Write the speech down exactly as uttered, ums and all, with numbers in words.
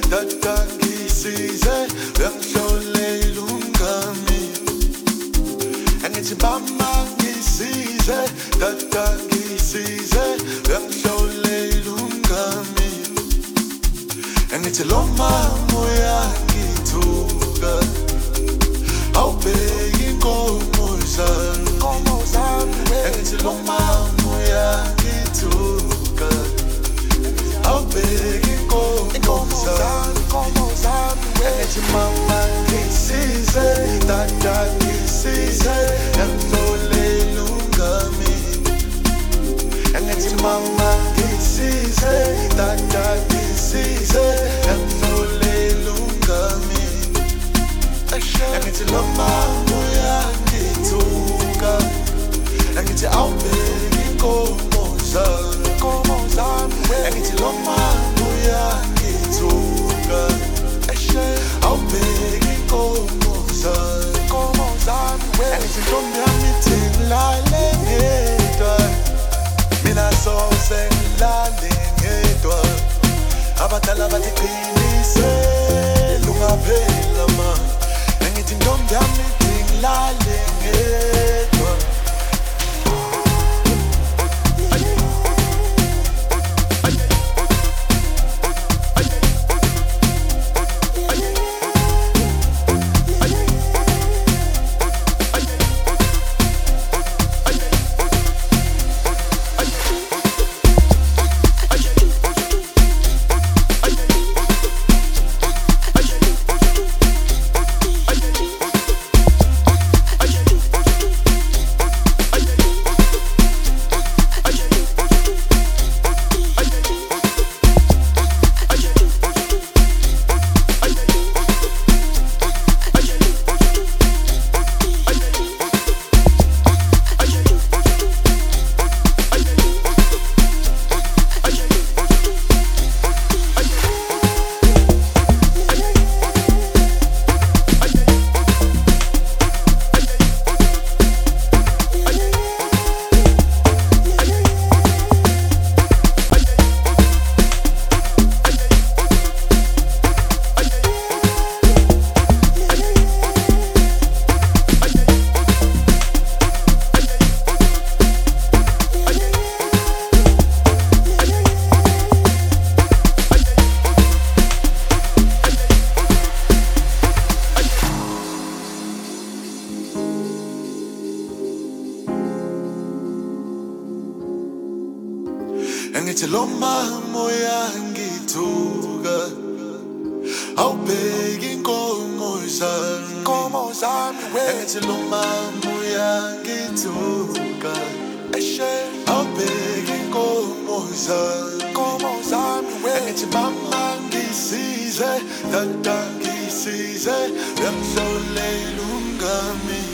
tata ngisize uyangihlolela umngami angithi mama ngisize tata ngisize uyangihlolela umngami angithi lo mama uyangithuka awubheki inkomo zami angithi lo mama uyangithuka awubheki inkomo zami angithi mama ngisize tata ngisize uyangihlolela umngami angithi mama ngisize tata ngisize uyangihlolela umngami angithi lo mama uyangithuka angithi awubheki inkomo zami angithi lo mama uyangithuka awubheki inkomo zami angithi ntombi yami ithi ngilale ngedwa mina soze ngilale ngedwa abadala bathi qinise lungaphela mani angithi ntombi yami ithi ngilale ngedwa angithi lo mama uyangithuka awubheki inkomo zami angithi lo mama uyangithuka awubheki inkomo zami angithi mama ngisize tata ngisize uyangihlolela umngami